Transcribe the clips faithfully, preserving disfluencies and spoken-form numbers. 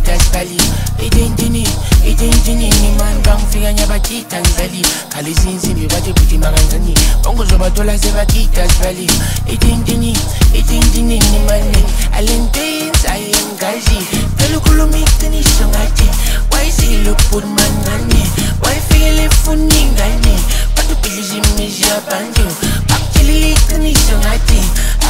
Bakitas Valley. Idintini, idintini, ni man bang figa nya Bakitas Valley. Kalizinzi mi bate puti magangani. Bongo zoba tola se Bakitas Valley. Idintini, idintini, ni man ni. Alentins, I am gazi. Pelukulu mi tini songati. Why see look put mangani? Why feel it funny gani? Patu pilizi mi japanju. Actually tini songati.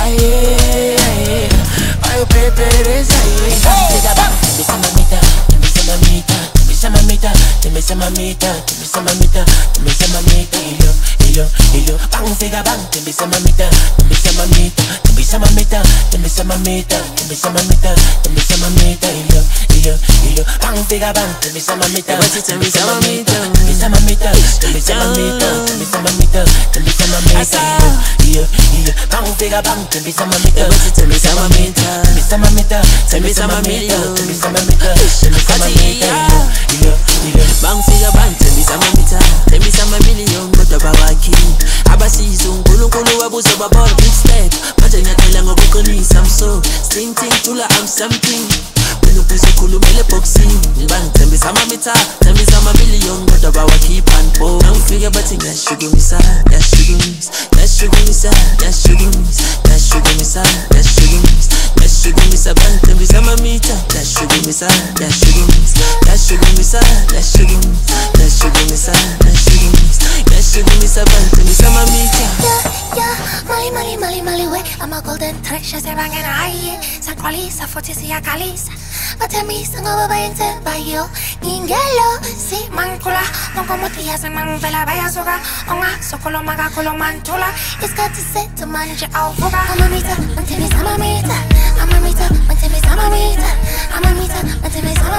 Aye, aye. Ayo pepereza aye. Tega bang, bisa mamita, bisa mamita, bisa mamita, bisa mamita, bisa mamita, bisa mamita. Ilo, ilo, ilo. Bang tega bang, bisa mamita, bisa mamita, bisa mamita, bisa mamita, bisa mamita, bisa mamita. Ilo, ilo, ilo. Bang tega bang, bisa mamita, bisa mamita, bisa mamita, bisa mamita, bisa mamita, bisa mamita. Ilo, ilo. Bang tega bang, bisa mamita, bisa mamita, bisa mamita, bisa mamita, bisa mamita, bisa mamita. Ilo, ilo. Bang figa bang, bisa mamita, bisa mamillion, but abawaki. Abasizo, kulu kulu abuso babor big step. Majanya tela ngokukonisa I'm so sting ting tula I'm something. Kulu piso kulu mele boxing. Bang bisa mamita, bisa mamillion, but abawaki pan po. Bang figa bating ya sugar misa, ya sugar mis, ya sugar misa, ya sugar mis, ya sugar misa, ya sugar mis, ya sugar misa. Bang bisa mamita, ya sugar misa, ya sugar mis, ya sugar misa, ya sugar mis, ya sugar misa, ya sugar mis, ya sugar misa. Bang bisa mamita. Yeah, yeah, Mali, Mali, Mali, Mali, way. I'm a golden treasure, say bang and I. San Qualisa, Fortisia, Calisa. But tell me, sing over by into by you. Ningelo, si mancula. No como tia, se manvela, vaya soga. Onga, socolo, maga, colo, mantula. It's got to set to manja, alvoga. I'm a meter, until it's a meter. I'm a meter, until it's a meter. I'm a meter, until it's a